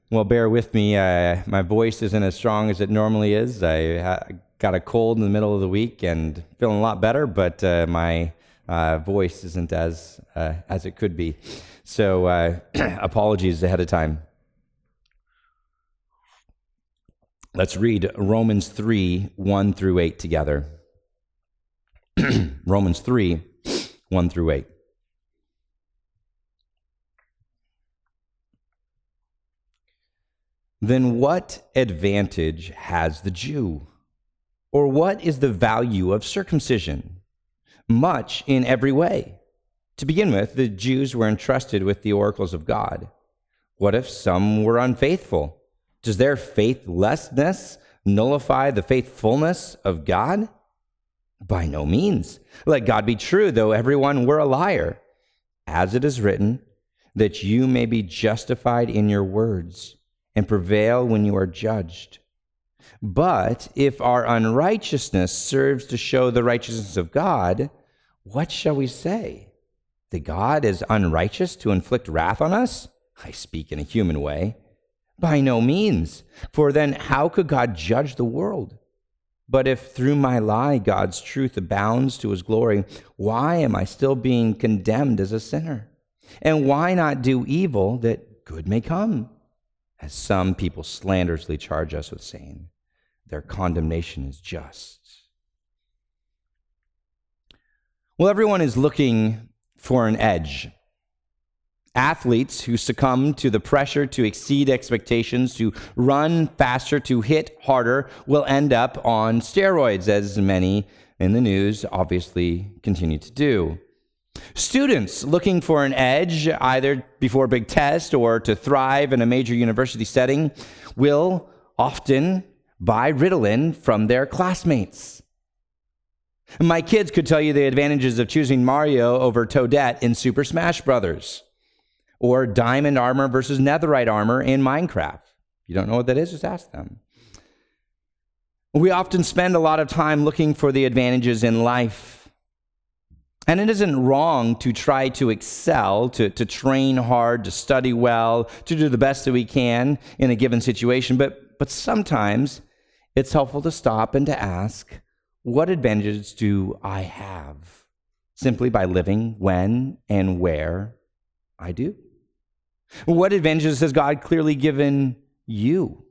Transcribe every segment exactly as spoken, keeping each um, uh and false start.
Well, bear with me. Uh, my voice isn't as strong as it normally is. I ha- got a cold in the middle of the week and feeling a lot better, but uh, my uh, voice isn't as uh, as it could be. So uh, apologies ahead of time. Let's read Romans three, one through eight together. Romans three, one through eight. Then what advantage has the Jew? Or what is the value of circumcision? Much in every way. To begin with, the Jews were entrusted with the oracles of God. What if some were unfaithful? Does their faithlessness nullify the faithfulness of God? By no means. Let God be true, though everyone were a liar. As it is written, that you may be justified in your words and prevail when you are judged. But if our unrighteousness serves to show the righteousness of God, what shall we say? That God is unrighteous to inflict wrath on us? I speak in a human way. By no means. For then how could God judge the world? But if through my lie God's truth abounds to his glory, why am I still being condemned as a sinner? And why not do evil that good may come? As some people slanderously charge us with saying, their condemnation is just. Well, everyone is looking for an edge. Athletes who succumb to the pressure to exceed expectations, to run faster, to hit harder, will end up on steroids, as many in the news obviously continue to do. Students looking for an edge, either before a big test or to thrive in a major university setting, will often buy Ritalin from their classmates. My kids could tell you the advantages of choosing Mario over Toadette in Super Smash Brothers, or diamond armor versus netherite armor in Minecraft. If you don't know what that is, just ask them. We often spend a lot of time looking for the advantages in life. And it isn't wrong to try to excel, to, to train hard, to study well, to do the best that we can in a given situation. But, but sometimes it's helpful to stop and to ask, what advantages do I have simply by living when and where I do? What advantages has God clearly given you?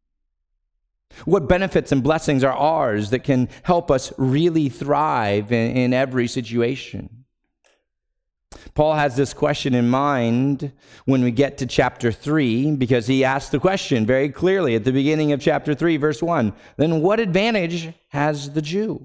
What benefits and blessings are ours that can help us really thrive in, in every situation? Paul has this question in mind when we get to chapter three, because he asks the question very clearly at the beginning of chapter three, verse one. Then what advantage has the Jew?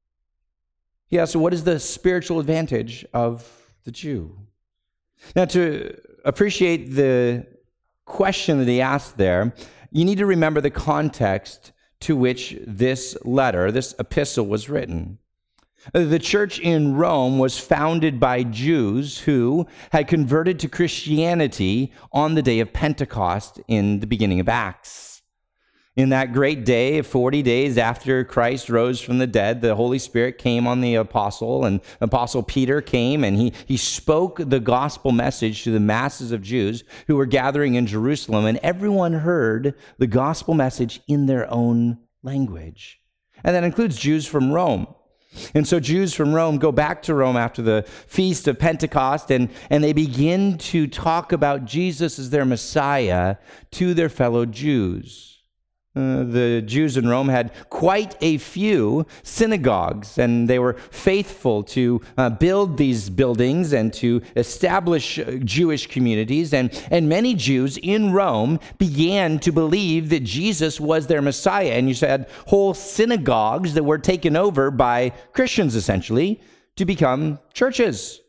He asks, what is the spiritual advantage of the Jew? Now, to appreciate the question that he asked there, you need to remember the context to which this letter, this epistle, was written. The church in Rome was founded by Jews who had converted to Christianity on the day of Pentecost in the beginning of Acts. In that great day, forty days after Christ rose from the dead, the Holy Spirit came on the apostle, and Apostle Peter came, and he, he spoke the gospel message to the masses of Jews who were gathering in Jerusalem, and everyone heard the gospel message in their own language. And that includes Jews from Rome. And so Jews from Rome go back to Rome after the Feast of Pentecost, and, and they begin to talk about Jesus as their Messiah to their fellow Jews. Uh, the Jews in Rome had quite a few synagogues, and they were faithful to uh, build these buildings and to establish uh, Jewish communities. And, and many Jews in Rome began to believe that Jesus was their Messiah. And you had whole synagogues that were taken over by Christians, essentially, to become churches.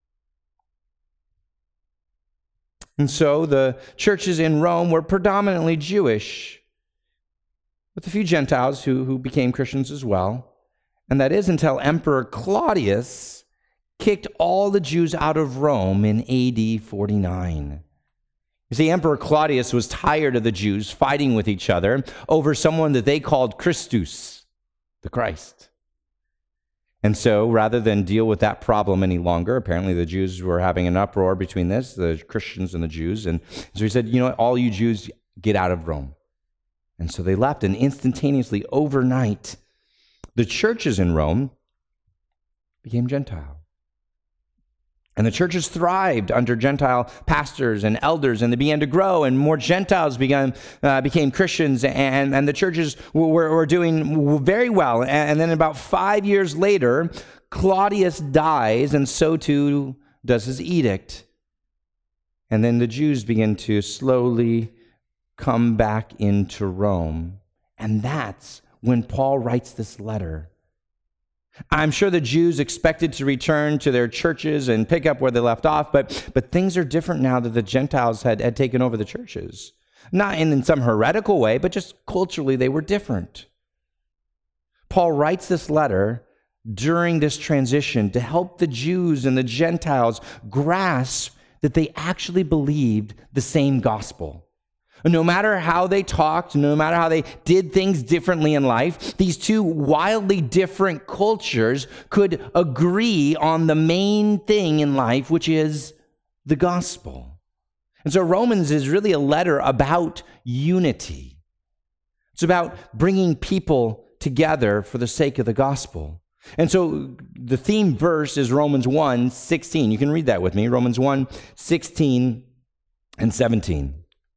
And so the churches in Rome were predominantly Jewish, with a few Gentiles who, who became Christians as well. And that is until Emperor Claudius kicked all the Jews out of Rome in A D forty-nine. You see, Emperor Claudius was tired of the Jews fighting with each other over someone that they called Christus, the Christ. And so, rather than deal with that problem any longer, apparently the Jews were having an uproar between this, the Christians and the Jews. And so he said, you know what, all you Jews, get out of Rome. And so they left, and instantaneously, overnight, the churches in Rome became Gentile. And the churches thrived under Gentile pastors and elders, and they began to grow, and more Gentiles began, uh, became Christians, and, and the churches were, were doing very well. And, and then about five years later, Claudius dies, and so too does his edict. And then the Jews begin to slowly come back into Rome. And that's when Paul writes this letter. I'm sure the Jews expected to return to their churches and pick up where they left off, but, but things are different now that the Gentiles had, had taken over the churches. Not in, in some heretical way, but just culturally they were different. Paul writes this letter during this transition to help the Jews and the Gentiles grasp that they actually believed the same gospel. No matter how they talked, no matter how they did things differently in life, these two wildly different cultures could agree on the main thing in life, which is the gospel. And so Romans is really a letter about unity. It's about bringing people together for the sake of the gospel. And so the theme verse is Romans one sixteen. You can read that with me, Romans one sixteen and seventeen.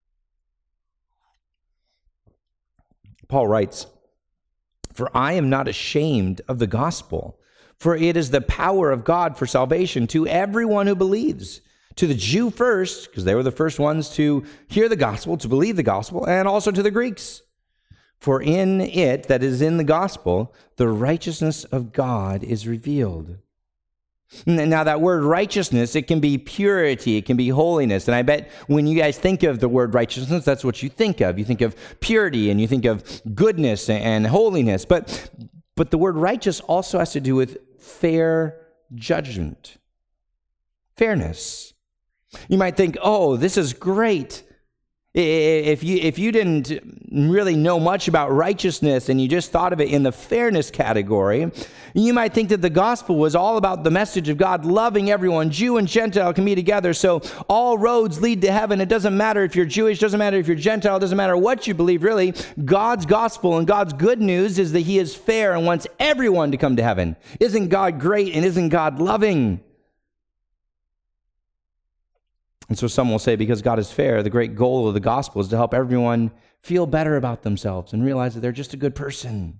Paul writes, "For I am not ashamed of the gospel, for it is the power of God for salvation to everyone who believes, to the Jew first, because they were the first ones to hear the gospel, to believe the gospel, and also to the Greeks. For in it, that is in the gospel, the righteousness of God is revealed." Now that word righteousness, it can be purity, it can be holiness. And I bet when you guys think of the word righteousness, that's what you think of. You think of purity and you think of goodness and holiness. But, but the word righteous also has to do with fair judgment, fairness. You might think, oh, this is great. If you if you didn't really know much about righteousness and you just thought of it in the fairness category, you might think that the gospel was all about the message of God loving everyone. Jew and Gentile can be together, so all roads lead to heaven. It doesn't matter if you're Jewish, doesn't matter if you're Gentile, doesn't matter what you believe, really. God's gospel and God's good news is that he is fair and wants everyone to come to heaven. Isn't God great and isn't God loving? And so some will say, because God is fair, the great goal of the gospel is to help everyone feel better about themselves and realize that they're just a good person.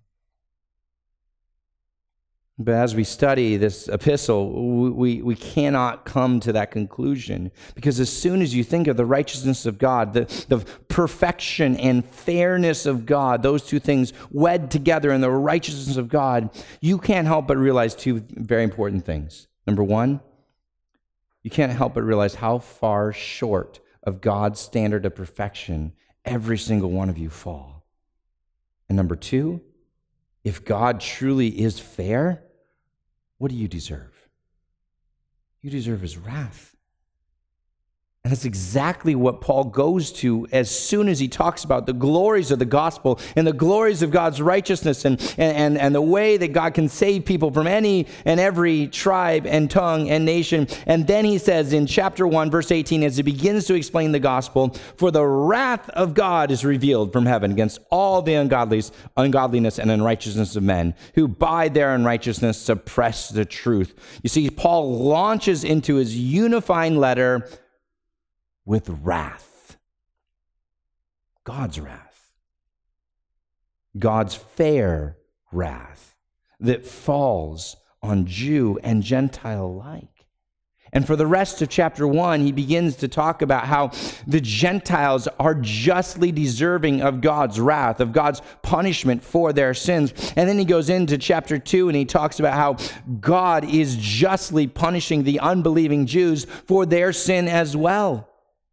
But as we study this epistle, we, we cannot come to that conclusion, because as soon as you think of the righteousness of God, the, the perfection and fairness of God, those two things wed together in the righteousness of God, you can't help but realize two very important things. Number one, you can't help but realize how far short of God's standard of perfection every single one of you fall. And number two, if God truly is fair, what do you deserve? You deserve his wrath. And that's exactly what Paul goes to as soon as he talks about the glories of the gospel and the glories of God's righteousness and, and, and the way that God can save people from any and every tribe and tongue and nation. And then he says in chapter one, verse eighteen, as he begins to explain the gospel, "For the wrath of God is revealed from heaven against all the ungodlies, ungodliness and unrighteousness of men, who by their unrighteousness suppress the truth." You see, Paul launches into his unifying letter with wrath. God's wrath. God's fair wrath that falls on Jew and Gentile alike. And for the rest of chapter one, he begins to talk about how the Gentiles are justly deserving of God's wrath, of God's punishment for their sins. And then he goes into chapter two and he talks about how God is justly punishing the unbelieving Jews for their sin as well.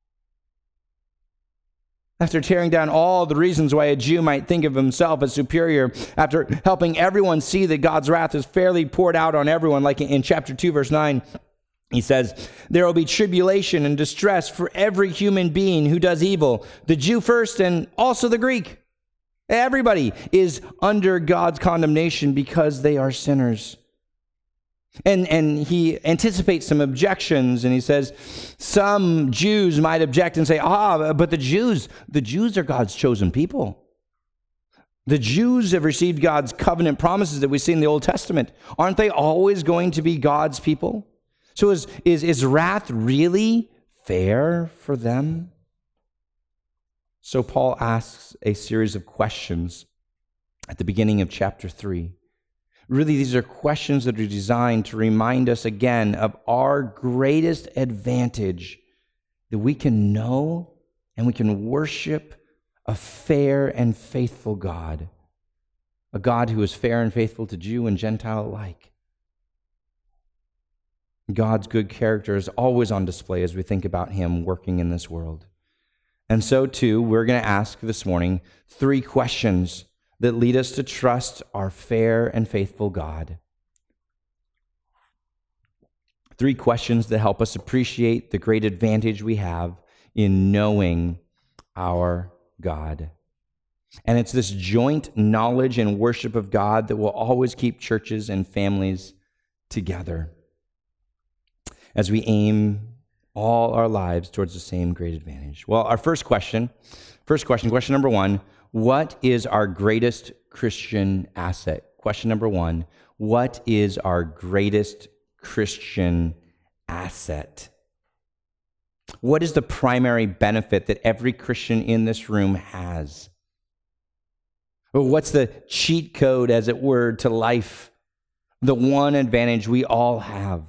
After tearing down all the reasons why a Jew might think of himself as superior, after helping everyone see that God's wrath is fairly poured out on everyone, like in chapter two, verse nine, he says, "There will be tribulation and distress for every human being who does evil, the Jew first and also the Greek." Everybody is under God's condemnation because they are sinners. And, and he anticipates some objections, and he says some Jews might object and say, ah, but the Jews, the Jews are God's chosen people. The Jews have received God's covenant promises that we see in the Old Testament. Aren't they always going to be God's people? So is, is, is wrath really fair for them? So Paul asks a series of questions at the beginning of chapter three. Really, these are questions that are designed to remind us again of our greatest advantage, that we can know and we can worship a fair and faithful God, a God who is fair and faithful to Jew and Gentile alike. God's good character is always on display as we think about him working in this world. And so, too, we're going to ask this morning three questions that lead us to trust our fair and faithful God. Three questions that help us appreciate the great advantage we have in knowing our God. And it's this joint knowledge and worship of God that will always keep churches and families together as we aim all our lives towards the same great advantage. Well, our first question, first question, question number one, what is our greatest Christian asset? Question number one, what is our greatest Christian asset? What is the primary benefit that every Christian in this room has? What's the cheat code, as it were, to life? The one advantage we all have.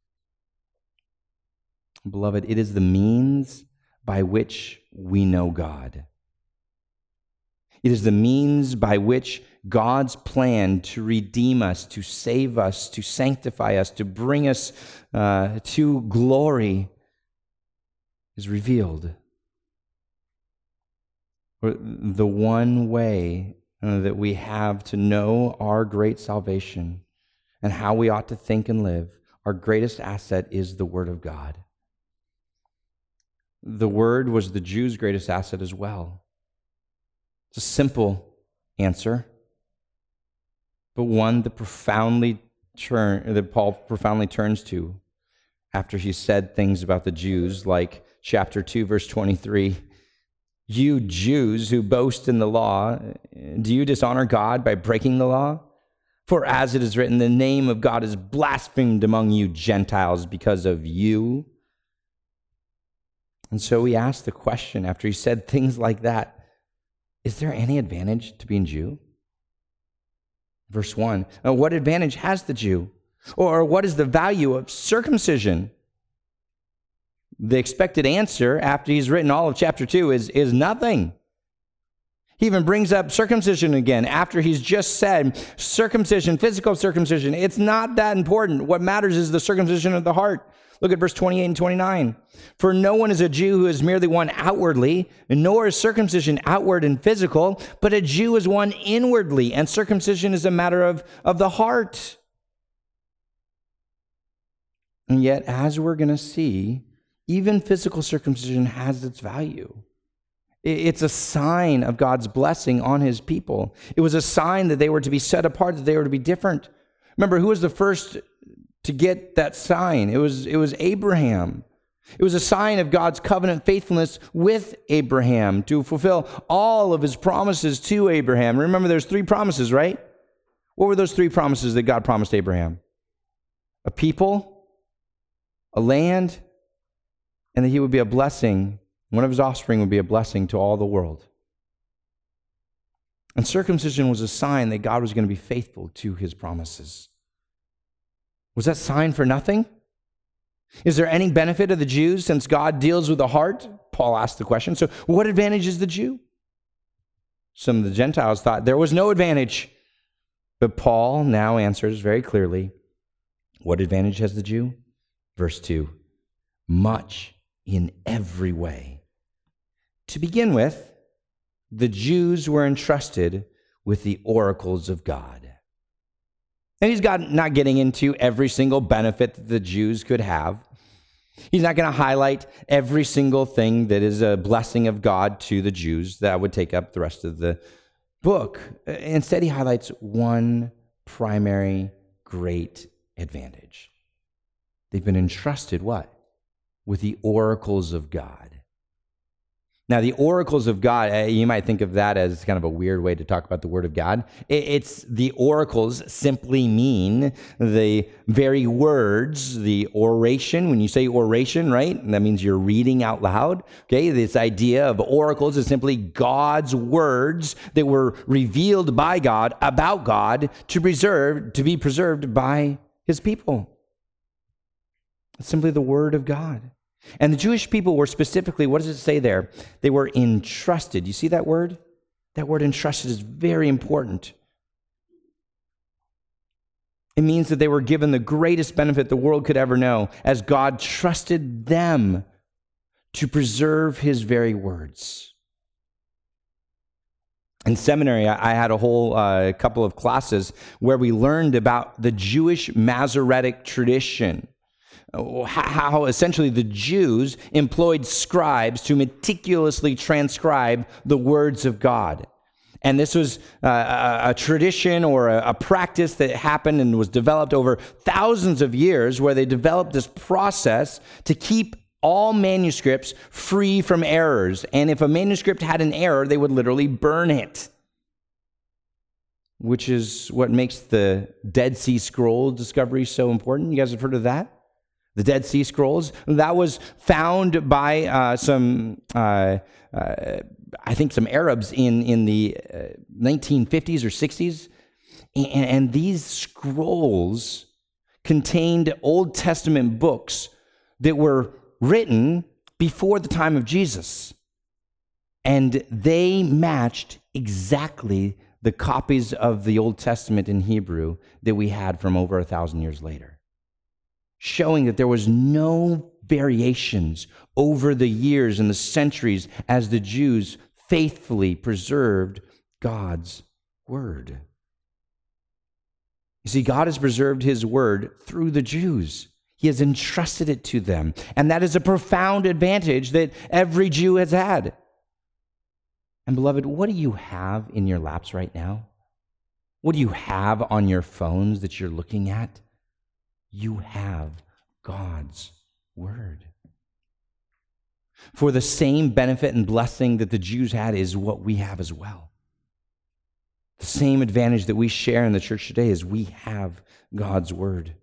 Beloved, it is the means by which we know God. It is the means by which God's plan to redeem us, to save us, to sanctify us, to bring us uh, to glory is revealed. The one way uh, that we have to know our great salvation and how we ought to think and live, our greatest asset is the Word of God. The Word was the Jews' greatest asset as well. It's a simple answer, but one that profoundly turn that Paul profoundly turns to after he said things about the Jews, like chapter two, verse twenty-three. You Jews who boast in the law, do you dishonor God by breaking the law? For as it is written, the name of God is blasphemed among you Gentiles because of you. And so he asked the question after he said things like that, is there any advantage to being Jew? Verse one, what advantage has the Jew? Or what is the value of circumcision? The expected answer after he's written all of chapter two is, is nothing. He even brings up circumcision again after he's just said circumcision, physical circumcision. It's not that important. What matters is the circumcision of the heart. Look at verse twenty-eight and twenty-nine. For no one is a Jew who is merely one outwardly, nor is circumcision outward and physical, but a Jew is one inwardly, and circumcision is a matter of, of the heart. And yet, as we're going to see, even physical circumcision has its value. It's a sign of God's blessing on his people. It was a sign that they were to be set apart, that they were to be different. Remember, who was the first to get that sign? It was, it was Abraham. It was a sign of God's covenant faithfulness with Abraham to fulfill all of his promises to Abraham. Remember, there's three promises, right? What were those three promises that God promised Abraham? A people, a land, and that he would be a blessing. One of his offspring would be a blessing to all the world. And circumcision was a sign that God was going to be faithful to his promises. Was that sign for nothing? Is there any benefit of the Jews since God deals with the heart? Paul asked the question. So what advantage is the Jew? Some of the Gentiles thought there was no advantage. But Paul now answers very clearly, what advantage has the Jew? Verse two, much in every way. To begin with, the Jews were entrusted with the oracles of God. And he's got, not getting into every single benefit that the Jews could have. He's not going to highlight every single thing that is a blessing of God to the Jews. That would take up the rest of the book. Instead, he highlights one primary great advantage. They've been entrusted what? With the oracles of God. Now, the oracles of God, you might think of that as kind of a weird way to talk about the Word of God. It's the oracles simply mean the very words, the oration. When you say oration, right, that means you're reading out loud. Okay, this idea of oracles is simply God's words that were revealed by God about God to preserve, to be preserved by His people. It's simply the Word of God. And the Jewish people were specifically, what does it say there? They were entrusted. You see that word? That word entrusted is very important. It means that they were given the greatest benefit the world could ever know, as God trusted them to preserve His very words. In seminary, I had a whole uh, couple of classes where we learned about the Jewish Masoretic tradition. How essentially the Jews employed scribes to meticulously transcribe the words of God. And this was uh, a, a tradition or a, a practice that happened and was developed over thousands of years, where they developed this process to keep all manuscripts free from errors. And if a manuscript had an error, they would literally burn it, which is what makes the Dead Sea Scrolls discovery so important. You guys have heard of that? The Dead Sea Scrolls, that was found by uh, some, uh, uh, I think some Arabs in, in the uh, nineteen fifties or sixties. And, and these scrolls contained Old Testament books that were written before the time of Jesus. And they matched exactly the copies of the Old Testament in Hebrew that we had from over a thousand years later, showing that there was no variations over the years and the centuries as the Jews faithfully preserved God's word. You see, God has preserved His word through the Jews. He has entrusted it to them. And that is a profound advantage that every Jew has had. And beloved, what do you have in your laps right now? What do you have on your phones that you're looking at? You have God's word. For the same benefit and blessing that the Jews had is what we have as well. The same advantage that we share in the church today is we have God's word.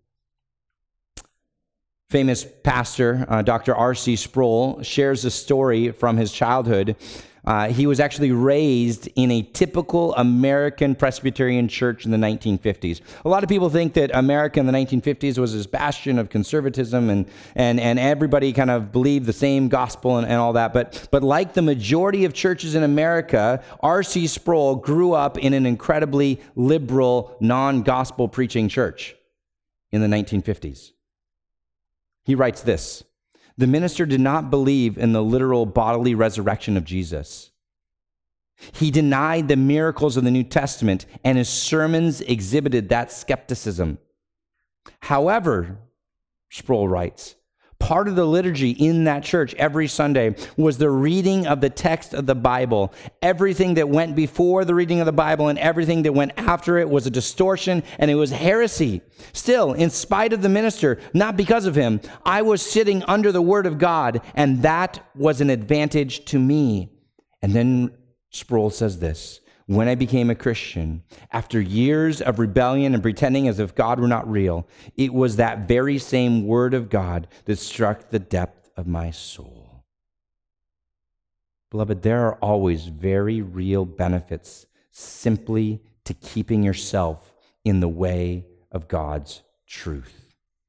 Famous pastor, uh, Doctor R C Sproul, shares a story from his childhood. Uh, he was actually raised in a typical American Presbyterian church in the nineteen fifties. A lot of people think that America in the nineteen fifties was this bastion of conservatism, and and and everybody kind of believed the same gospel and, and all that. But but like the majority of churches in America, R C Sproul grew up in an incredibly liberal, non-gospel preaching church in the nineteen fifties. He writes this: the minister did not believe in the literal bodily resurrection of Jesus. He denied the miracles of the New Testament, and his sermons exhibited that skepticism. However, Sproul writes, part of the liturgy in that church every Sunday was the reading of the text of the Bible. Everything that went before the reading of the Bible and everything that went after it was a distortion, and it was heresy. Still, in spite of the minister, not because of him, I was sitting under the word of God, and that was an advantage to me. And then Sproul says this: when I became a Christian, after years of rebellion and pretending as if God were not real, it was that very same word of God that struck the depth of my soul. Beloved, there are always very real benefits simply to keeping yourself in the way of God's truth.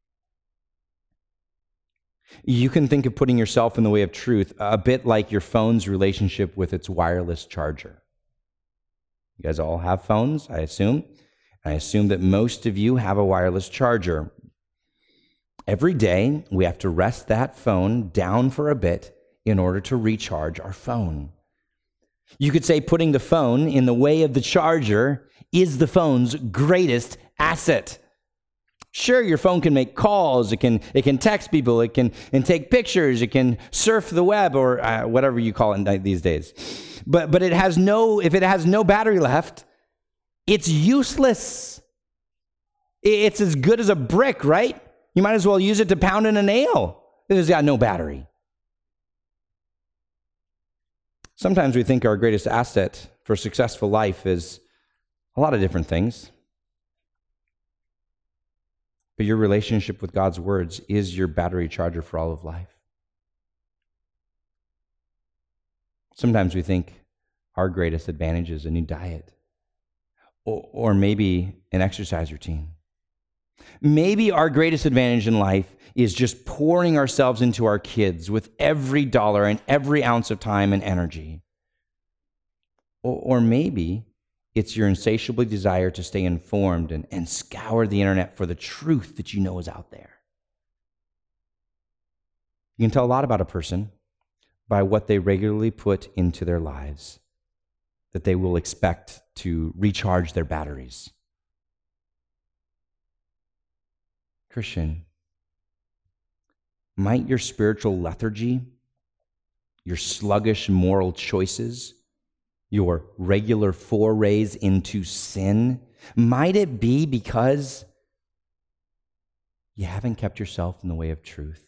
You can think of putting yourself in the way of truth a bit like your phone's relationship with its wireless charger. You guys all have phones, I assume. I assume that most of you have a wireless charger. Every day, we have to rest that phone down for a bit in order to recharge our phone. You could say putting the phone in the way of the charger is the phone's greatest asset. Sure, your phone can make calls, it can it can text people, it can and take pictures, it can surf the web, or uh, whatever you call it these days. But but it has no if it has no battery left, it's useless. It's as good as a brick, right? You might as well use it to pound in a nail. It's got no battery. Sometimes we think our greatest asset for a successful life is a lot of different things. But your relationship with God's words is your battery charger for all of life. Sometimes we think our greatest advantage is a new diet, or, or maybe an exercise routine. Maybe our greatest advantage in life is just pouring ourselves into our kids with every dollar and every ounce of time and energy. Or, or maybe it's your insatiable desire to stay informed and, and scour the internet for the truth that you know is out there. You can tell a lot about a person by what they regularly put into their lives that they will expect to recharge their batteries. Christian, might your spiritual lethargy, your sluggish moral choices, your regular forays into sin, might it be because you haven't kept yourself in the way of truth?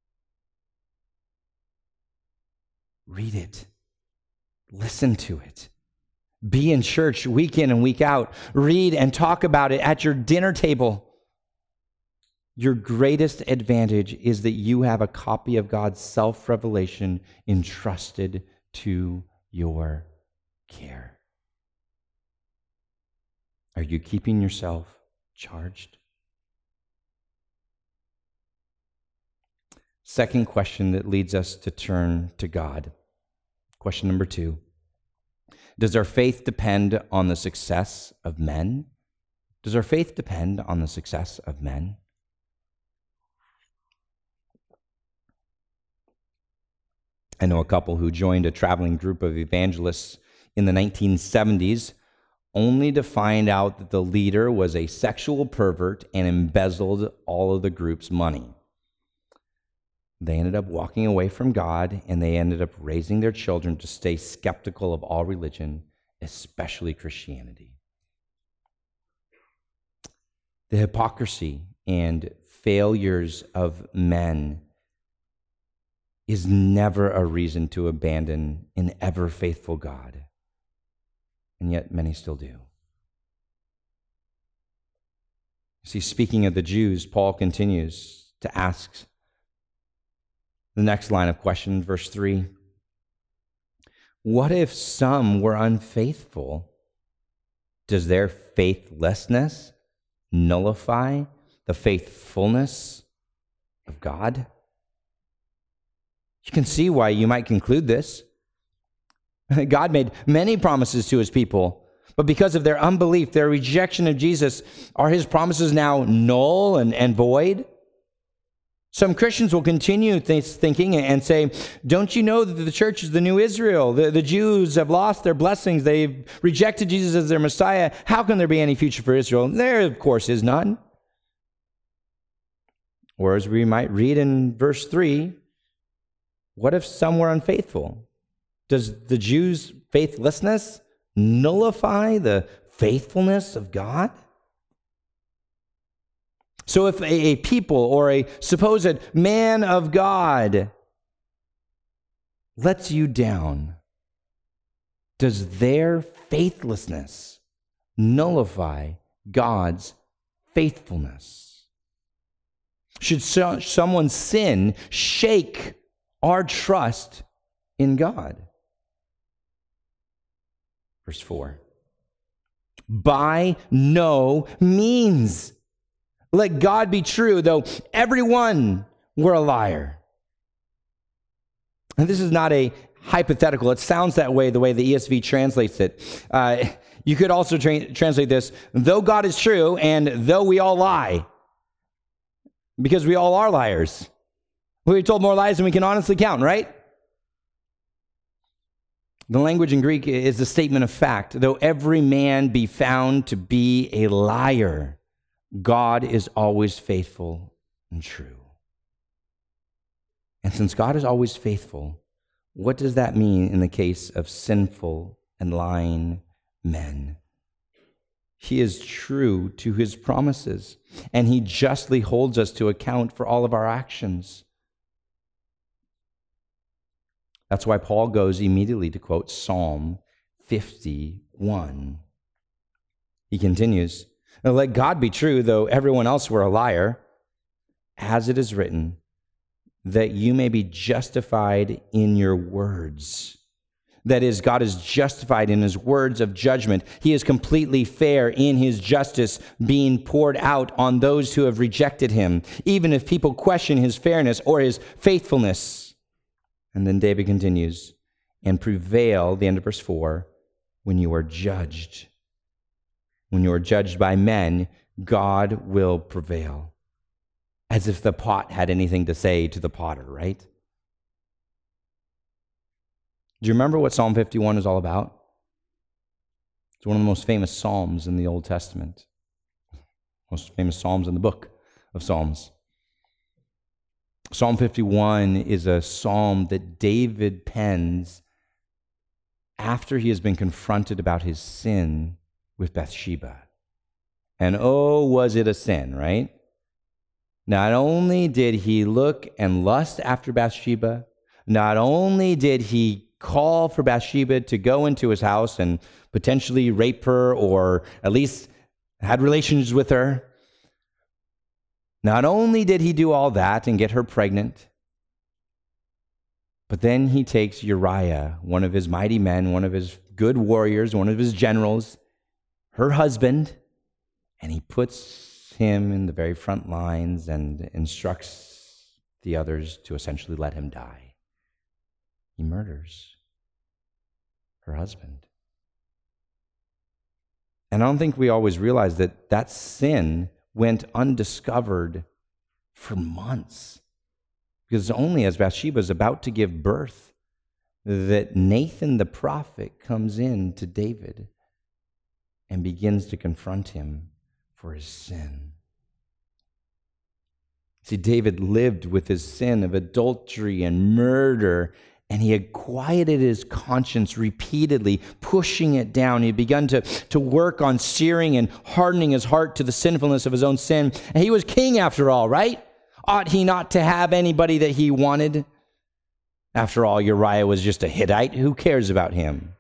Read it. Listen to it. Be in church week in and week out. Read and talk about it at your dinner table. Your greatest advantage is that you have a copy of God's self-revelation entrusted to your care. Are you keeping yourself charged? Second question that leads us to turn to God. Question number two. Does our faith depend on the success of men? Does our faith depend on the success of men? I know a couple who joined a traveling group of evangelists in the nineteen seventies, only to find out that the leader was a sexual pervert and embezzled all of the group's money. They ended up walking away from God, and they ended up raising their children to stay skeptical of all religion, especially Christianity. The hypocrisy and failures of men is never a reason to abandon an ever-faithful God. And yet many still do. See, speaking of the Jews, Paul continues to ask the next line of question, verse three. What if some were unfaithful? Does their faithlessness nullify the faithfulness of God? You can see why you might conclude this. God made many promises to his people, but because of their unbelief, their rejection of Jesus, are his promises now null and, and void? Some Christians will continue th- thinking and say, don't you know that the church is the new Israel? The, the Jews have lost their blessings. They've rejected Jesus as their Messiah. How can there be any future for Israel? There, of course, is none. Or as we might read in verse three, what if some were unfaithful? Does the Jews' faithlessness nullify the faithfulness of God? So if a people or a supposed man of God lets you down, does their faithlessness nullify God's faithfulness? Should so, someone's sin shake our trust in God? Verse four. By no means. Let God be true, though everyone were a liar. And this is not a hypothetical. It sounds that way, the way the E S V translates it. Uh, you could also tra- translate this, though God is true, and though we all lie. Because we all are liars. We've told more lies than we can honestly count, right? The language in Greek is a statement of fact. Though every man be found to be a liar, God is always faithful and true. And since God is always faithful, what does that mean in the case of sinful and lying men? He is true to his promises, and he justly holds us to account for all of our actions. That's why Paul goes immediately to quote Psalm fifty-one. He continues, "Let God be true, though everyone else were a liar, as it is written, that you may be justified in your words." That is, God is justified in his words of judgment. He is completely fair in his justice being poured out on those who have rejected him, even if people question his fairness or his faithfulness. And then David continues, "And prevail," the end of verse four, "when you are judged." When you are judged by men, God will prevail. As if the pot had anything to say to the potter, right? Do you remember what Psalm fifty-one is all about? It's one of the most famous psalms in the Old Testament. Most famous psalms in the book of Psalms. Psalm fifty-one is a psalm that David pens after he has been confronted about his sin with Bathsheba. And oh, was it a sin, right? Not only did he look and lust after Bathsheba, not only did he call for Bathsheba to go into his house and potentially rape her or at least had relations with her, not only did he do all that and get her pregnant, but then he takes Uriah, one of his mighty men, one of his good warriors, one of his generals, her husband, and he puts him in the very front lines and instructs the others to essentially let him die. He murders her husband. And I don't think we always realize that that sin went undiscovered for months. Because it's only as Bathsheba is about to give birth that Nathan the prophet comes in to David and begins to confront him for his sin. See, David lived with his sin of adultery and murder, and he had quieted his conscience repeatedly, pushing it down. He had begun to, to work on searing and hardening his heart to the sinfulness of his own sin. And he was king after all, right? Ought he not to have anybody that he wanted? After all, Uriah was just a Hittite. Who cares about him?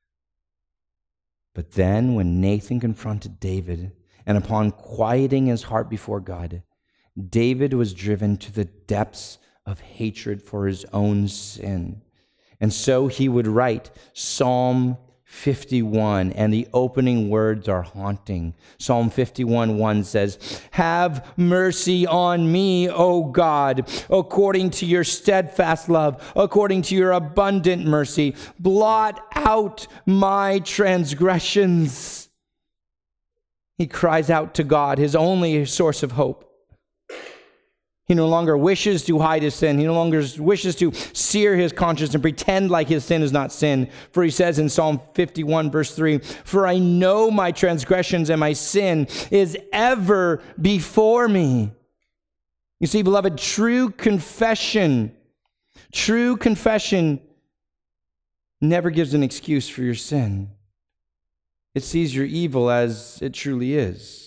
But then when Nathan confronted David, and upon quieting his heart before God, David was driven to the depths of hatred for his own sin. And so he would write Psalm fifty-one, and the opening words are haunting. Psalm fifty-one one says, "Have mercy on me, O God, according to your steadfast love, according to your abundant mercy. Blot out my transgressions." He cries out to God, his only source of hope. He no longer wishes to hide his sin. He no longer wishes to sear his conscience and pretend like his sin is not sin. For he says in Psalm fifty-one, verse three, "For I know my transgressions and my sin is ever before me." You see, beloved, true confession, true confession never gives an excuse for your sin. It sees your evil as it truly is.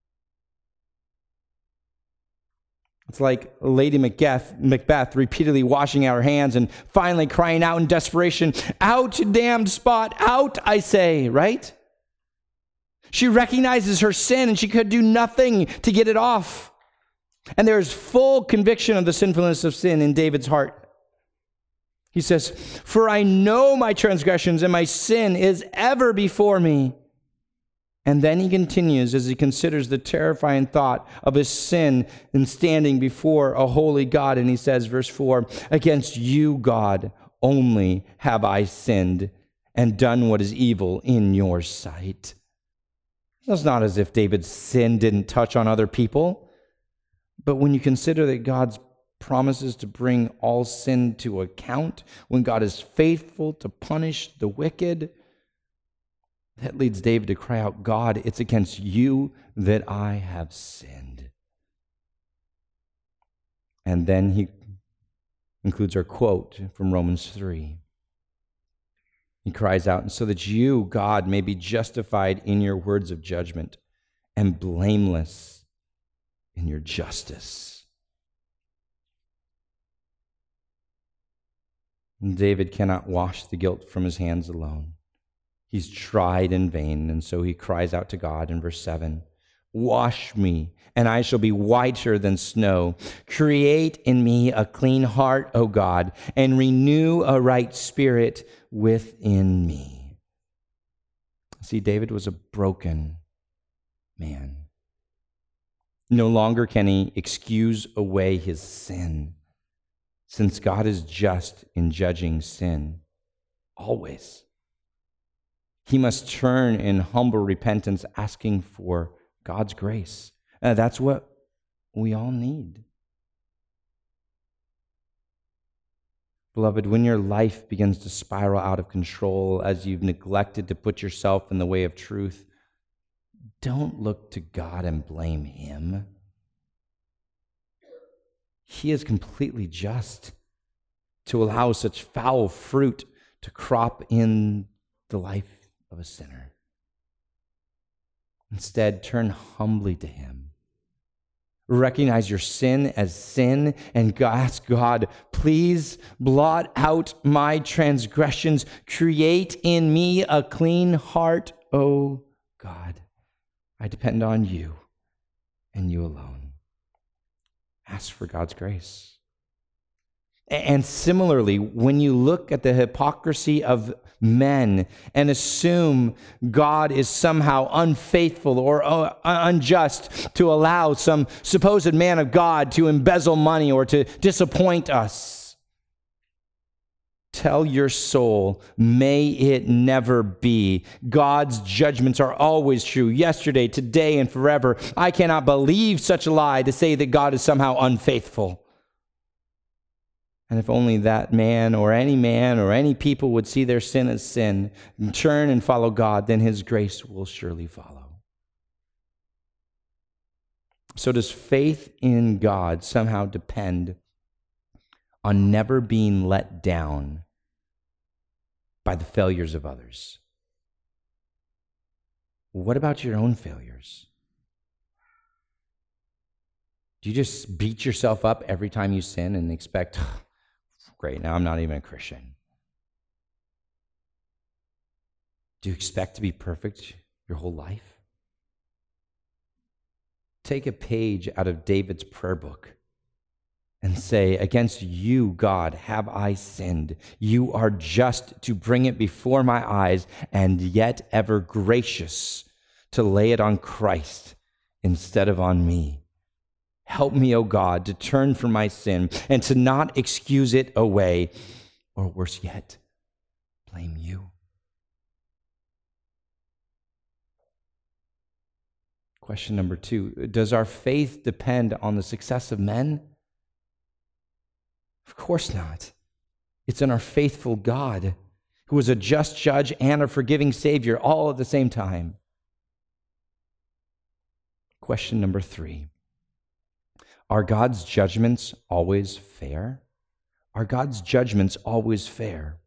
It's like Lady Macbeth, Macbeth repeatedly washing out her hands and finally crying out in desperation, "Out, damned spot, out, I say," right? She recognizes her sin and she could do nothing to get it off. And there is full conviction of the sinfulness of sin in David's heart. He says, "For I know my transgressions and my sin is ever before me." And then he continues as he considers the terrifying thought of his sin in standing before a holy God. And he says, verse four, "Against you, God, only have I sinned and done what is evil in your sight." It's not as if David's sin didn't touch on other people. But when you consider that God's promises to bring all sin to account, when God is faithful to punish the wicked, that leads David to cry out, "God, it's against you that I have sinned." And then he includes our quote from Romans three. He cries out, and so that you, God, may be justified in your words of judgment and blameless in your justice. And David cannot wash the guilt from his hands alone. He's tried in vain, and so he cries out to God in verse seven, wash me, and I shall be whiter than snow. Create in me a clean heart, O God, and renew a right spirit within me. See, David was a broken man. No longer can he excuse away his sin, since God is just in judging sin, always. He must turn in humble repentance, asking for God's grace. Uh, that's what we all need. Beloved, when your life begins to spiral out of control as you've neglected to put yourself in the way of truth, don't look to God and blame him. He is completely just to allow such foul fruit to crop in the life of a sinner. Instead, turn humbly to him. Recognize your sin as sin and ask God, please blot out my transgressions. Create in me a clean heart, O God. I depend on you and you alone. Ask for God's grace. And similarly, when you look at the hypocrisy of men and assume God is somehow unfaithful or unjust to allow some supposed man of God to embezzle money or to disappoint us, tell your soul, may it never be. God's judgments are always true, yesterday, today, and forever. I cannot believe such a lie to say that God is somehow unfaithful. And if only that man or any man or any people would see their sin as sin and turn and follow God, then his grace will surely follow. So does faith in God somehow depend on never being let down by the failures of others? What about your own failures? Do you just beat yourself up every time you sin and expect, great, now I'm not even a Christian? Do you expect to be perfect your whole life? Take a page out of David's prayer book and say, against you, God, have I sinned. You are just to bring it before my eyes, and yet ever gracious to lay it on Christ instead of on me. Help me, O God, to turn from my sin and to not excuse it away, or worse yet, blame you. Question number two, does our faith depend on the success of men? Of course not. It's in our faithful God, who is a just judge and a forgiving Savior, all at the same time. Question number three, are God's judgments always fair? Are God's judgments always fair?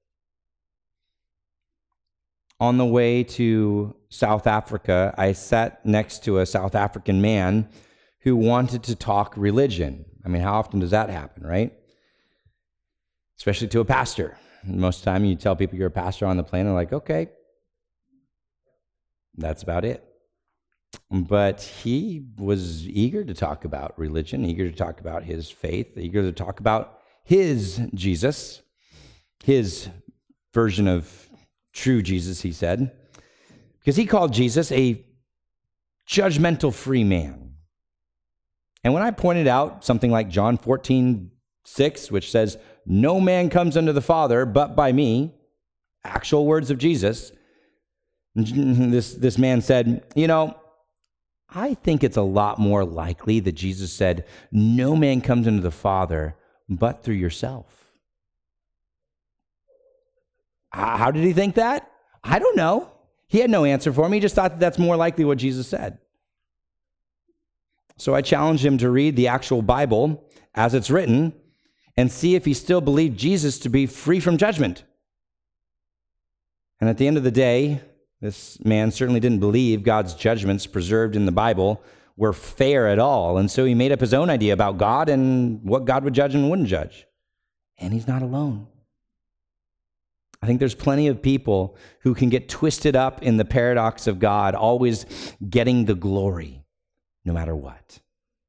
On the way to South Africa, I sat next to a South African man who wanted to talk religion. I mean, how often does that happen, right? Especially to a pastor. Most of the time you tell people you're a pastor on the plane, they're like, okay, that's about it. But he was eager to talk about religion, eager to talk about his faith, eager to talk about his Jesus, his version of true Jesus, he said, because he called Jesus a judgmental free man. And when I pointed out something like John fourteen six, which says, no man comes unto the Father but by me, actual words of Jesus, this, this man said, you know, I think it's a lot more likely that Jesus said, no man comes into the Father but through yourself. How did he think that? I don't know. He had no answer for me. He just thought that that's more likely what Jesus said. So I challenged him to read the actual Bible as it's written and see if he still believed Jesus to be free from judgment. And at the end of the day, this man certainly didn't believe God's judgments preserved in the Bible were fair at all. And so he made up his own idea about God and what God would judge and wouldn't judge. And he's not alone. I think there's plenty of people who can get twisted up in the paradox of God, always getting the glory, no matter what.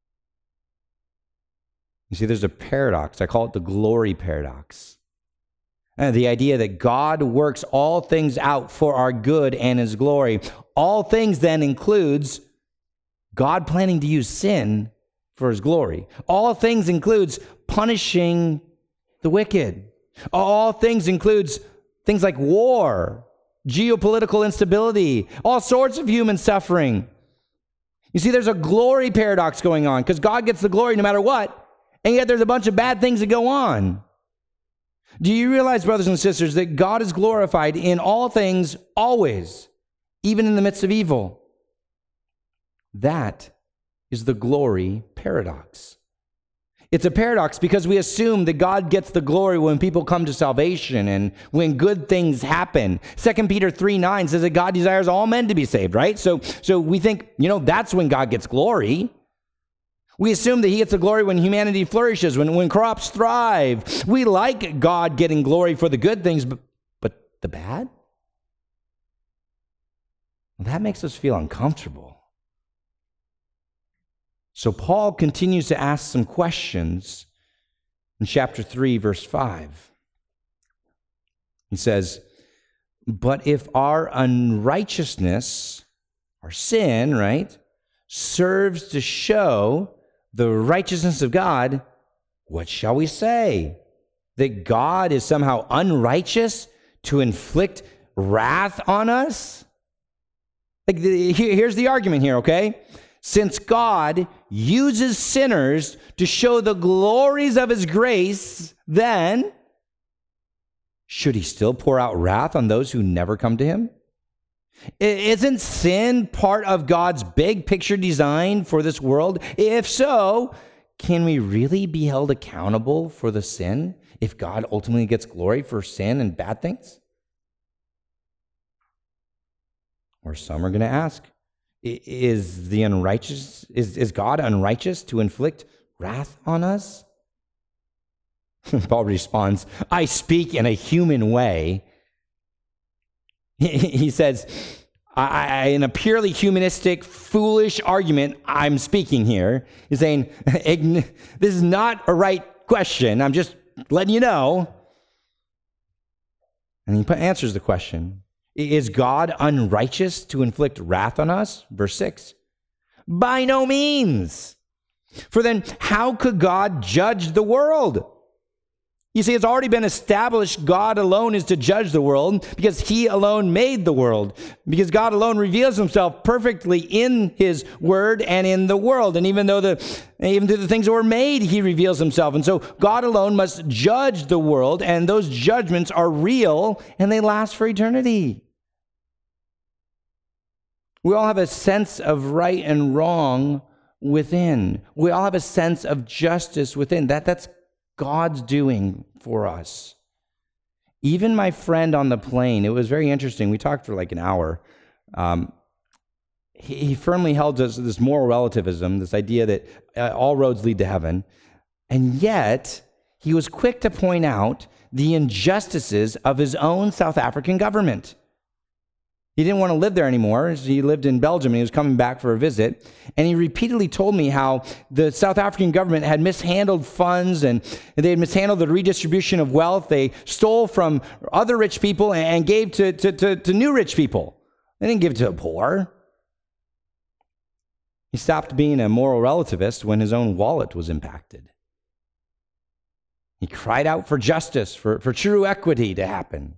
You see, there's a paradox. I call it the glory paradox. And the idea that God works all things out for our good and his glory. All things then includes God planning to use sin for his glory. All things includes punishing the wicked. All things includes things like war, geopolitical instability, all sorts of human suffering. You see, there's a glory paradox going on because God gets the glory no matter what, and yet there's a bunch of bad things that go on. Do you realize, brothers and sisters, that God is glorified in all things, always, even in the midst of evil? That is the glory paradox. It's a paradox because we assume that God gets the glory when people come to salvation and when good things happen. Second Peter three nine says that God desires all men to be saved, right? So, so we think, you know, that's when God gets glory. We assume that he gets the glory when humanity flourishes, when, when crops thrive. We like God getting glory for the good things, but, but the bad? Well, that makes us feel uncomfortable. So Paul continues to ask some questions in chapter three, verse five. He says, but if our unrighteousness, our sin, right, serves to show the righteousness of God, what shall we say? That God is somehow unrighteous to inflict wrath on us? Like, here's the argument here, okay? Since God uses sinners to show the glories of his grace, then should he still pour out wrath on those who never come to him? Isn't sin part of God's big picture design for this world? If so, can we really be held accountable for the sin if God ultimately gets glory for sin and bad things? Or some are going to ask, is the unrighteous, is, is God unrighteous to inflict wrath on us? Paul responds, I speak in a human way. He says, I, I, in a purely humanistic, foolish argument, I'm speaking here. He's saying, this is not a right question. I'm just letting you know. And he answers the question. Is God unrighteous to inflict wrath on us? Verse six. By no means. For then how could God judge the world? You see, it's already been established God alone is to judge the world because he alone made the world. Because God alone reveals himself perfectly in his word and in the world. And even though the even through the things that were made, he reveals himself. And so God alone must judge the world, and those judgments are real and they last for eternity. We all have a sense of right and wrong within. We all have a sense of justice within. That that's God's doing for us. Even my friend on the plane, it was very interesting. We talked for like an hour. Um, he, he firmly held to this moral relativism, this idea that uh, all roads lead to heaven. And yet, he was quick to point out the injustices of his own South African government. He didn't want to live there anymore. He lived in Belgium and he was coming back for a visit. And he repeatedly told me how the South African government had mishandled funds and they had mishandled the redistribution of wealth. They stole from other rich people and gave to, to, to, to new rich people. They didn't give it to the poor. He stopped being a moral relativist when his own wallet was impacted. He cried out for justice, for, for true equity to happen.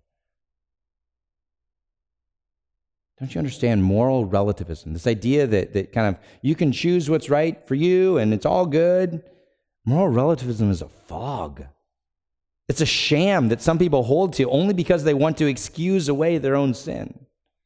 Don't you understand moral relativism? This idea that, that kind of you can choose what's right for you and it's all good. Moral relativism is a fog. It's a sham that some people hold to only because they want to excuse away their own sin.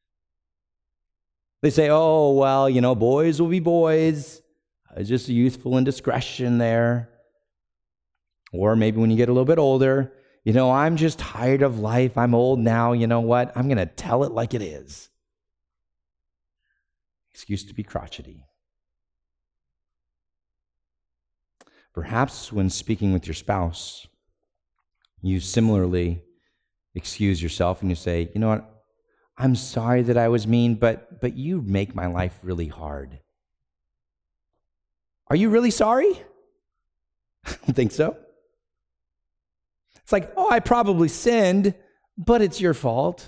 They say, oh, well, you know, boys will be boys. It's just a youthful indiscretion there. Or maybe when you get a little bit older, You know, I'm just tired of life. I'm old now. You know what? I'm going to tell it like it is. Excuse to be crotchety. Perhaps when speaking with your spouse, you similarly excuse yourself and you say, you know what? I'm sorry that I was mean, but but you make my life really hard. Are you really sorry? I don't think so. It's like, oh, I probably sinned, but it's your fault.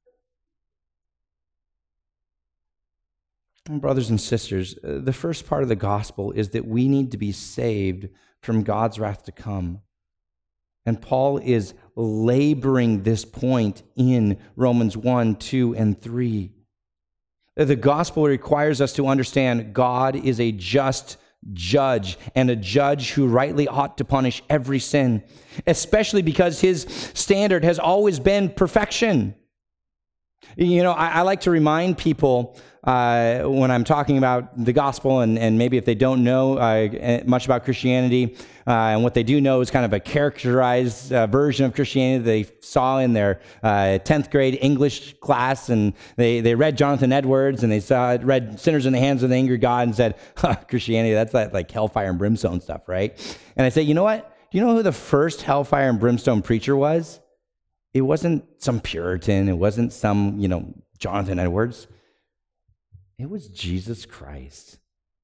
And brothers and sisters, the first part of the gospel is that we need to be saved from God's wrath to come. And Paul is laboring this point in Romans one, two, and three. The gospel requires us to understand God is a just judge, and a judge who rightly ought to punish every sin, especially because his standard has always been perfection. You know, I, I like to remind people uh, when I'm talking about the gospel, and, and maybe if they don't know uh, much about Christianity, uh, and what they do know is kind of a characterized uh, version of Christianity they saw in their uh, tenth grade English class, and they, they read Jonathan Edwards, and they saw read Sinners in the Hands of the Angry God, and said, huh, Christianity, that's that like hellfire and brimstone stuff, right? And I say, you know what? Do you know who the first hellfire and brimstone preacher was? It wasn't some Puritan. It wasn't some, you know, Jonathan Edwards. It was Jesus Christ.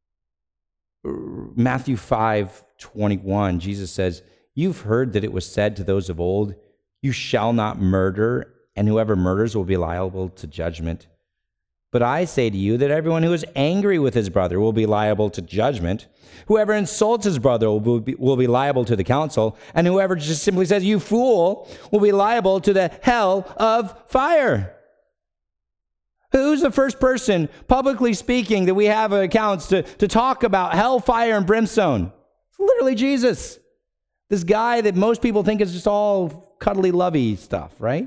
Matthew five twenty-one, Jesus says, you've heard that it was said to those of old, you shall not murder, and whoever murders will be liable to judgment. But I say to you that everyone who is angry with his brother will be liable to judgment. Whoever insults his brother will be, will be liable to the council, and whoever just simply says, you fool, will be liable to the hell of fire. Who's the first person, publicly speaking, that we have accounts to, to talk about hell, fire, and brimstone? It's literally Jesus. This guy that most people think is just all cuddly, lovey stuff, right?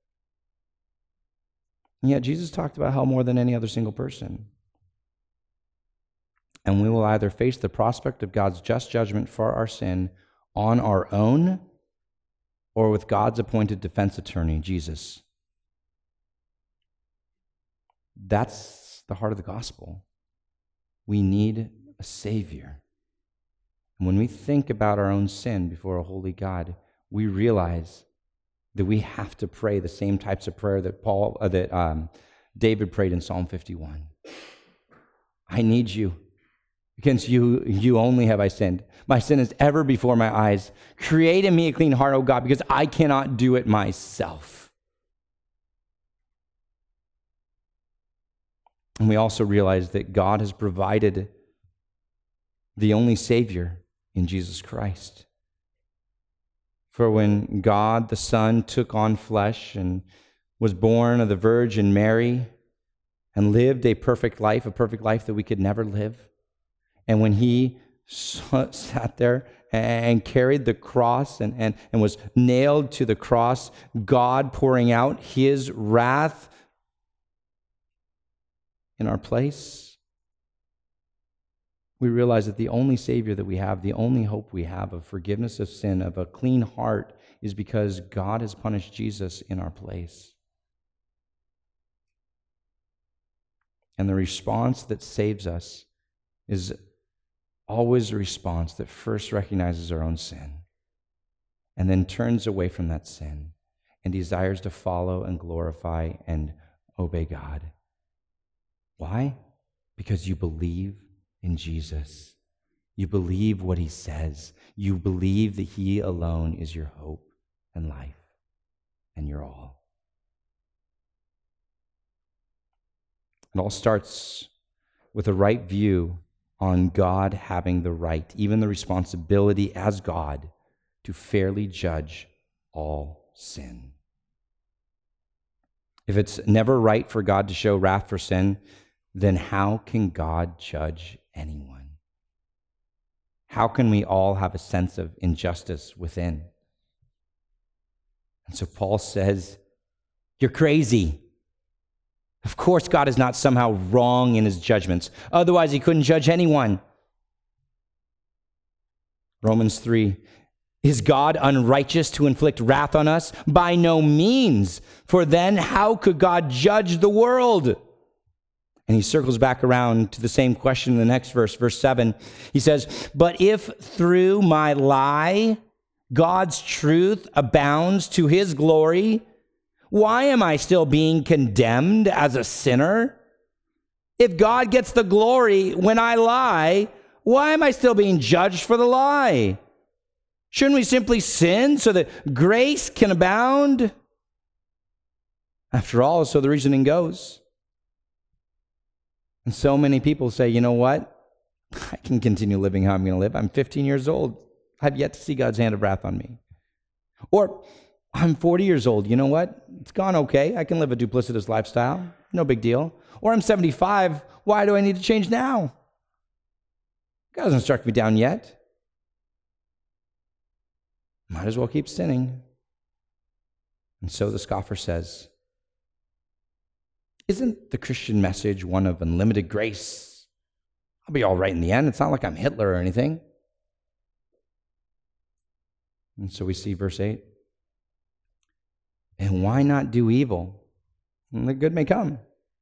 And yet Jesus talked about hell more than any other single person. And we will either face the prospect of God's just judgment for our sin on our own, or with God's appointed defense attorney, Jesus. That's the heart of the gospel. We need a Savior. And when we think about our own sin before a holy God, we realize that we have to pray the same types of prayer that Paul, uh, that um, David prayed in Psalm fifty-one. I need you. Against you, you only have I sinned. My sin is ever before my eyes. Create in me a clean heart, O God, because I cannot do it myself. And we also realize that God has provided the only Savior in Jesus Christ. For when God the Son took on flesh and was born of the Virgin Mary and lived a perfect life, a perfect life that we could never live, and when he sat there and carried the cross and, and, and was nailed to the cross, God pouring out his wrath in our place, we realize that the only Savior that we have, the only hope we have of forgiveness of sin, of a clean heart, is because God has punished Jesus in our place. And the response that saves us is always a response that first recognizes our own sin and then turns away from that sin and desires to follow and glorify and obey God. Why? Because you believe in Jesus. You believe what he says. You believe that he alone is your hope and life and your all. It all starts with a right view on God having the right, even the responsibility as God, to fairly judge all sin. If it's never right for God to show wrath for sin, then how can God judge anyone? How can we all have a sense of injustice within? And so Paul says, you're crazy. Of course, God is not somehow wrong in his judgments. Otherwise, he couldn't judge anyone. Romans three, Is God unrighteous to inflict wrath on us? By no means. For then how could God judge the world? And he circles back around to the same question in the next verse, verse seven. He says, but if through my lie God's truth abounds to his glory, why am I still being condemned as a sinner? If God gets the glory when I lie, why am I still being judged for the lie? Shouldn't we simply sin so that grace can abound? After all, so the reasoning goes. And so many people say, you know what? I can continue living how I'm going to live. I'm fifteen years old. I've yet to see God's hand of wrath on me. Or I'm forty years old. You know what? It's gone okay. I can live a duplicitous lifestyle. No big deal. Or I'm seventy-five. Why do I need to change now? God hasn't struck me down yet. Might as well keep sinning. And so the scoffer says, isn't the Christian message one of unlimited grace? I'll be all right in the end. It's not like I'm Hitler or anything. And so we see verse eight. And why not do evil? And the good may come.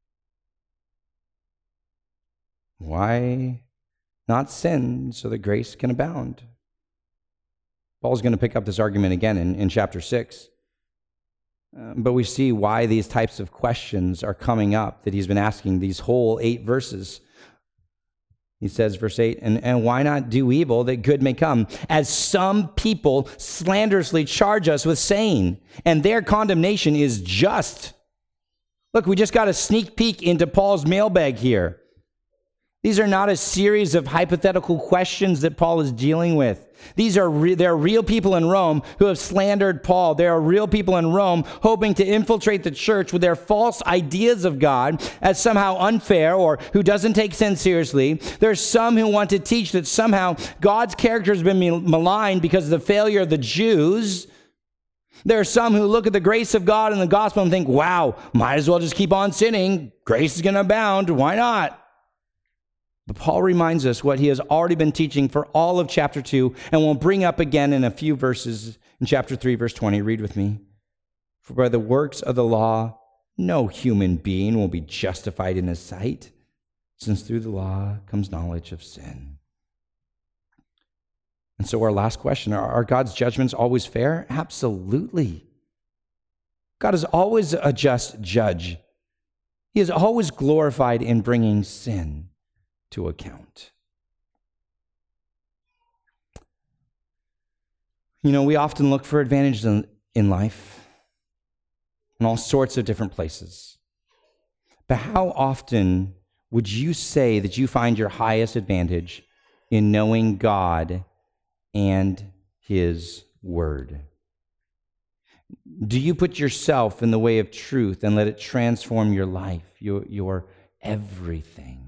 Why not sin so that grace can abound? Paul's going to pick up this argument again in, in chapter six. Uh, but we see why these types of questions are coming up that he's been asking these whole eight verses. He says, verse eight, and, and why not do evil that good may come? As some people slanderously charge us with saying, and their condemnation is just. Look, we just got a sneak peek into Paul's mailbag here. These are not a series of hypothetical questions that Paul is dealing with. These are re- there are real people in Rome who have slandered Paul. There are real people in Rome hoping to infiltrate the church with their false ideas of God as somehow unfair or who doesn't take sin seriously. There's some who want to teach that somehow God's character has been maligned because of the failure of the Jews. There are some who look at the grace of God in the gospel and think, wow, might as well just keep on sinning. Grace is going to abound. Why not? But Paul reminds us what he has already been teaching for all of chapter two, and we'll bring up again in a few verses in chapter three, verse twenty. Read with me. For by the works of the law, no human being will be justified in his sight, since through the law comes knowledge of sin. And so our last question, are, are God's judgments always fair? Absolutely. God is always a just judge. He is always glorified in bringing sin to account. You know, we often look for advantages in, in life in all sorts of different places. But how often would you say that you find your highest advantage in knowing God and his word? Do you put yourself in the way of truth and let it transform your life, your, your everything?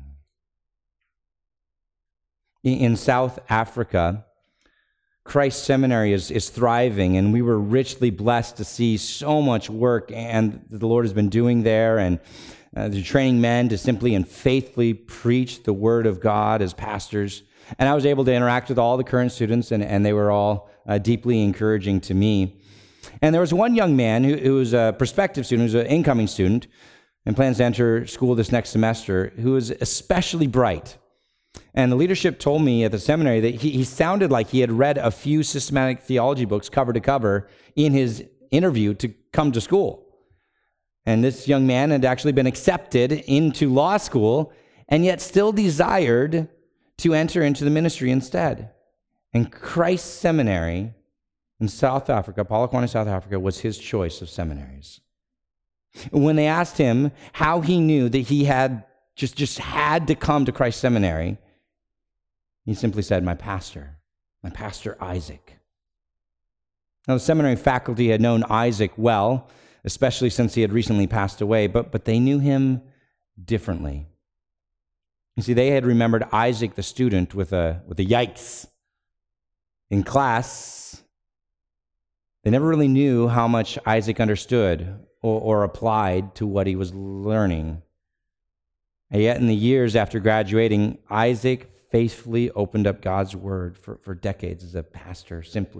In South Africa, Christ Seminary is, is thriving, and we were richly blessed to see so much work and the Lord has been doing there, and uh, they're training men to simply and faithfully preach the word of God as pastors. And I was able to interact with all the current students, and, and they were all uh, deeply encouraging to me. And there was one young man who, who was a prospective student, who was an incoming student, and plans to enter school this next semester, who was especially bright. And the leadership told me at the seminary that he, he sounded like he had read a few systematic theology books cover to cover in his interview to come to school. And this young man had actually been accepted into law school and yet still desired to enter into the ministry instead. And Christ Seminary in South Africa, Polokwane, South Africa, was his choice of seminaries. When they asked him how he knew that he had just, just had to come to Christ Seminary, he simply said, my pastor, my pastor Isaac. Now, the seminary faculty had known Isaac well, especially since he had recently passed away, but, but they knew him differently. You see, they had remembered Isaac the student with a, with a yikes. In class, they never really knew how much Isaac understood or, or applied to what he was learning. And yet in the years after graduating, Isaac faithfully opened up God's word for, for decades as a pastor, simply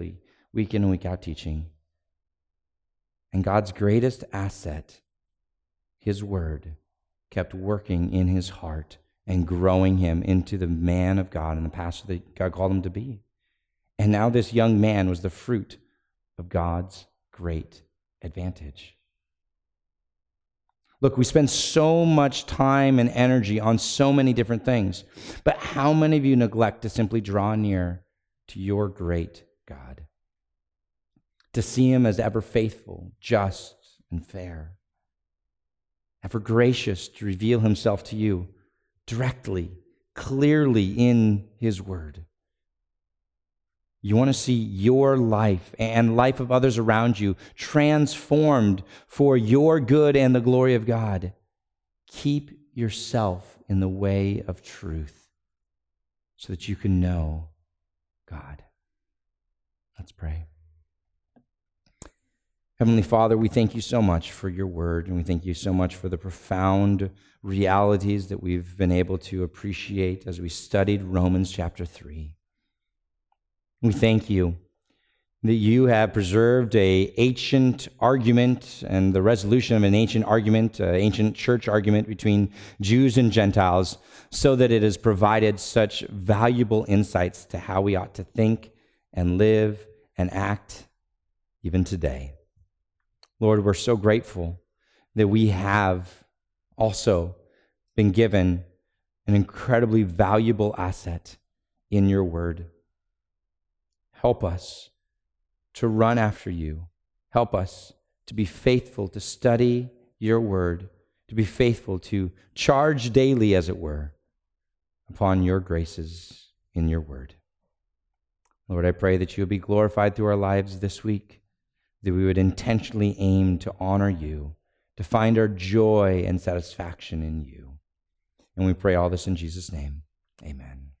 week in and week out teaching. And God's greatest asset, his word, kept working in his heart and growing him into the man of God and the pastor that God called him to be. And now this young man was the fruit of God's great advantage. Look, we spend so much time and energy on so many different things, but how many of you neglect to simply draw near to your great God? To see him as ever faithful, just, and fair, ever gracious to reveal himself to you directly, clearly in his word. You want to see your life and life of others around you transformed for your good and the glory of God. Keep yourself in the way of truth so that you can know God. Let's pray. Heavenly Father, we thank you so much for your word, and we thank you so much for the profound realities that we've been able to appreciate as we studied Romans chapter three. We thank you that you have preserved an ancient argument and the resolution of an ancient argument, an ancient church argument between Jews and Gentiles, so that it has provided such valuable insights to how we ought to think and live and act even today. Lord, we're so grateful that we have also been given an incredibly valuable asset in your word. Help us to run after you. Help us to be faithful to study your word, to be faithful to charge daily, as it were, upon your graces in your word. Lord, I pray that you will be glorified through our lives this week, that we would intentionally aim to honor you, to find our joy and satisfaction in you. And we pray all this in Jesus' name. Amen.